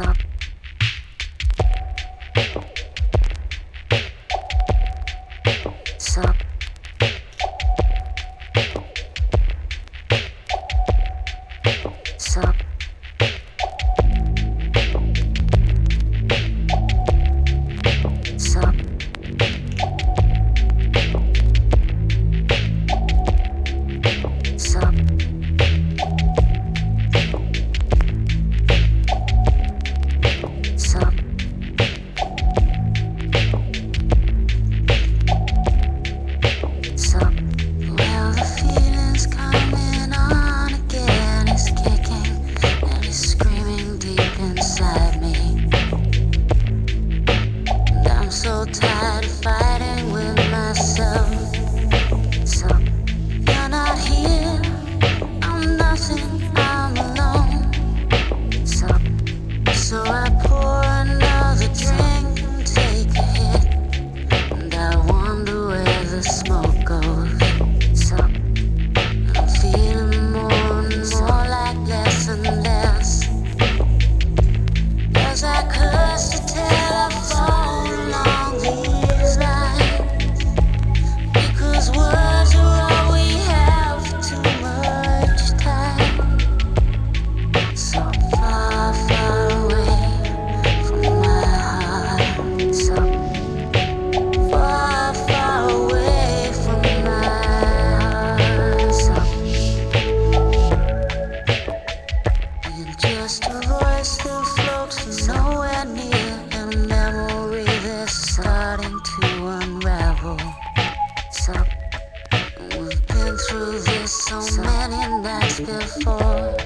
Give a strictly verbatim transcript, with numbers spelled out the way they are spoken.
Sup. Sup. Sup. Sup. Sup. Sup. Sup. Well, the feeling's coming on again. It's kicking and it's screaming deep inside me. And I'm so tired of fighting with myself. Sup. You're not here. I'm nothing. I'm alone. Sup. So I pour another drink and take a hit. And I wonder where the smoke goes. Sup. I'm feeling more and more like less and less. As I curse to tell I fall along these lines. Because words are all we have for too much time. So far, far away from my heart. So far, far away from my heart. So you're just a voice that floats from nowhere near, and a memory that's starting to unravel. So we've been through this so many nights before.